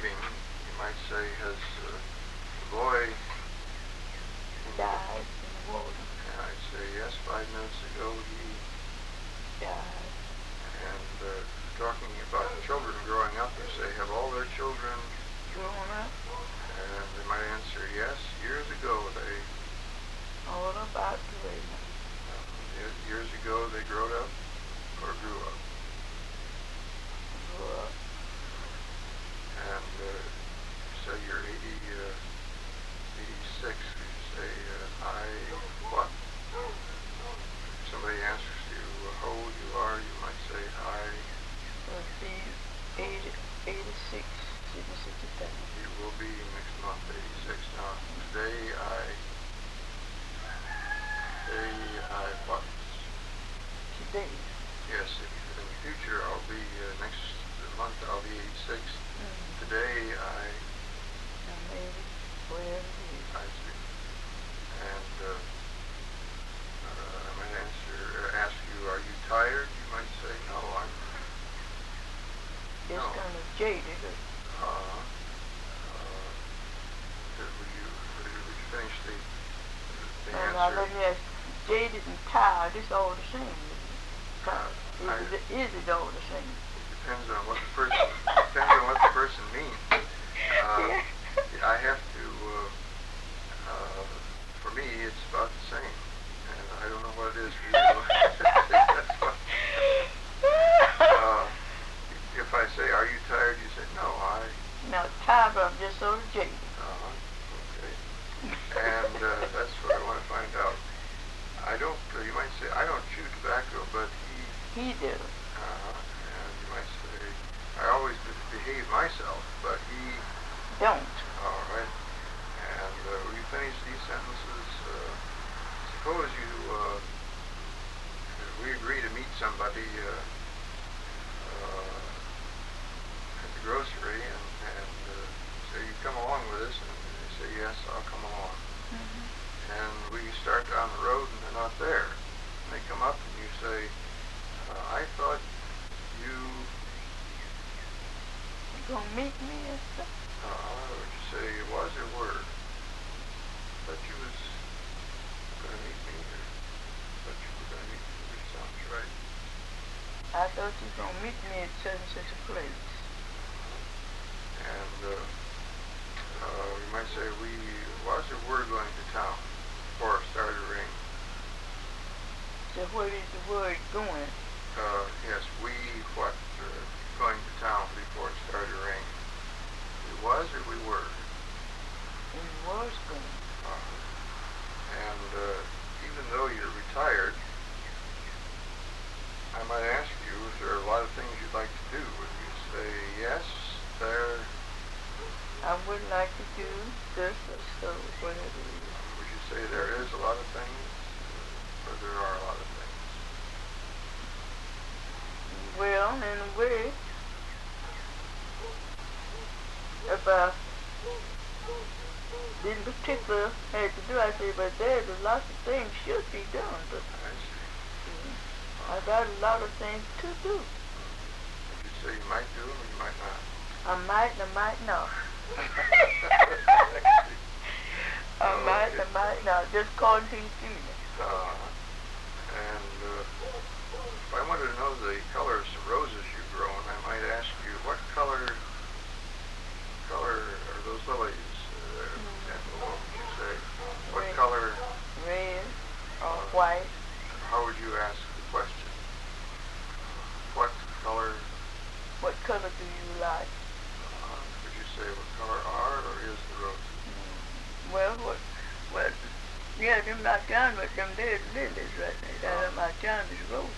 leaving, you might say, has the boy died in the water? And I'd say, yes, 5 minutes ago he died. And talking about children growing up, you say, have all their children grown up? And they might answer, yes, years ago they... All about the way. Years ago they grew up or grew up. Grew up. And say you're 86, you say, I what? If somebody answers you how old you are, you might say, I... Will be 86, 67. You will be next month, 86. Now, today what? Today? Yes, in the future I'll be, next month I'll be 86. Today I... maybe, wherever it is. I see. And I might ask you, are you tired? You might say, no, I'm... Just kind of jaded. Would you finish the answer? Now let me ask, jaded and tired, it's all the same. Is it all the same? It depends on what the person means. I have to, for me, it's about the same. And I don't know what it is for you. If I say, are you tired? You say, no, No, tired, but I'm just sort of jaded. Okay. And that's what I want to find out. You might say, I don't chew tobacco, but he did. And you might say, I always behave myself, but he... don't. All right. And will you finish these sentences? Suppose we agree to meet somebody at the grocery, and say, you come along with us, and they say, yes, I'll come along. And we start down the road, and they're not there. And they come up, and you say, I thought you... You gonna meet me and stuff? Would you say it was or were? Thought you was gonna meet me, or thought you were gonna meet me, which sounds right. I thought you were gonna meet me at such a place. And you might say, we was or were going to town before it started to rain. So where is the word going? Yes, we going to town before it started to rain. We was or we were? We was going. And even though you're retired, I might ask you if there are a lot of things you'd like to do. Would you say, yes, there... I would like to do this or so, whatever it is. Would you say there is a lot of things, or there are a lot of things? Well, in a way, if I didn't particular had to do, I say, but there's a lot of things should be done. But I see. I got a lot of things to do. Would you say you might do them or you might not? I might and I might not. I might not, just according to your feelings. And if I wanted to know the color of some roses you've grown, I might ask you, what color are those lilies? And what would you say? What red, color? Red or white. How would you ask the question? What color? What color do you like? Would you say what color are or is the roses? Well, yeah, them not done, but them there's lilies right there. Them not done is roses.